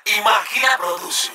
y Máquina Production.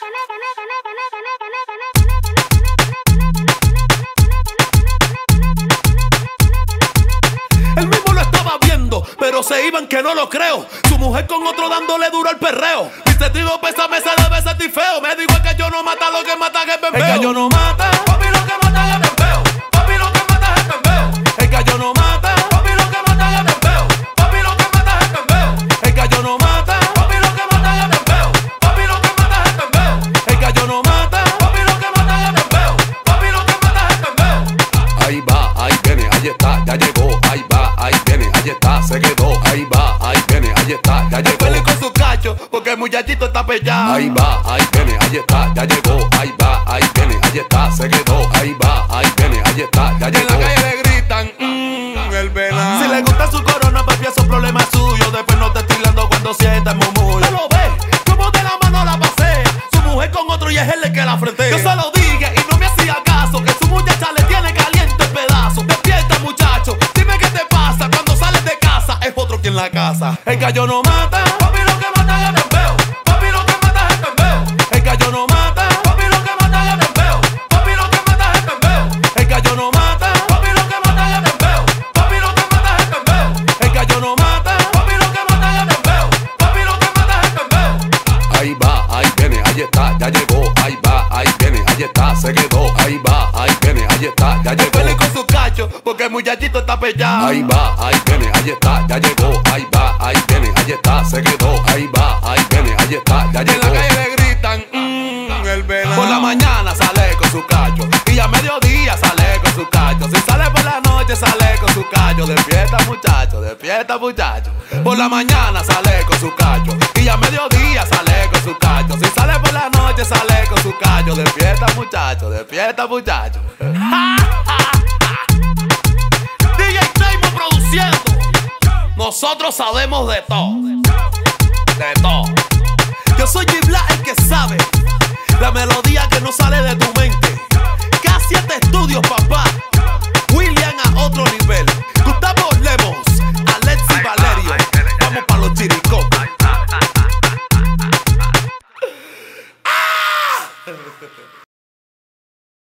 Él mismo lo estaba viendo, pero se iban que no lo creo. Su mujer con otro dándole duro al perreo. Mi testigo pésame se debe sentir feo. Me dijo que yo no mata, lo que mata es el bembeo. El gallo no mata, papi, lo que mata es el bembeo. Papi, lo que mata es el bembeo. El gallo no mata, papi, lo que mata es el bembeo. Papi, lo que mata es el bembeo. El gallo no mata, papi, lo que mata es el bembeo. Papi, lo que mata es el bembeo. El gallo no mata, papi, lo que mata es el bembeo. Papi, lo que mata es el bembeo. Ahí va, ahí viene, ahí está, ya llegó. Ahí va, ahí viene, ahí está, se quedó. Ahí va, ahí viene, ahí está, ya llegó. Él con su cacho, porque el muchachito está pellado. Ahí va, ahí viene, ahí está, ya llegó. Ahí va, ahí viene, ahí está, se quedó. Ahí va, ahí viene, ahí está, ya llegó. En la calle le gritan, el venado. Si le gusta su corona, papi, esos problemas suyos. Después no te estilando cuando sienta el murmullo. ¿No lo ves? Como de la mano la pasea. Su mujer con otro y es él el que la frentea. Yo se lo dije y no me hacía caso, que su muchacha le tiene caliente el pedazo. Despierta, muchacho, dime qué te pasa. Cuando sales de casa es otro quien la casa. El gallo no mata, papi, lo que mata es el bembeo. Papi, lo que mata es el bembeo. El gallo no mata, papi, lo que mata es el bembeo. Papi, lo que mata es el bembeo. El gallo no mata, papi, lo que mata es el bembeo. Papi, lo que mata es el bembeo. El gallo no mata, papi, lo que mata es el bembeo. Papi, lo que mata es el bembeo. Ahí va, ahí viene, ahí está, ya llegó. Ahí va, ahí viene, ahí está, se quedó. Ahí va, ahí viene, ahí está, ya llegó. Él con su cacho, porque el muchachito está pellado. Ahí va, ahí viene, ahí está, ya llegó. Ahí va, ahí viene, ahí está, se quedó. Ahí va, ahí viene, ahí está, ya En la llegó. calle le gritan, el venado. Por la mañana sale con su cacho y a mediodía sale con su cacho. Si sale por la noche sale con su cacho. Despierta, muchacho, despierta, muchacho. Por la mañana sale con su cacho y a mediodía sale con su cacho. Si sale por la noche sale con su cacho. Despierta, muchacho, despierta, muchacho. DJ Table produciendo. Nosotros sabemos de todo. De todo. Yo soy G-Black, el que sabe.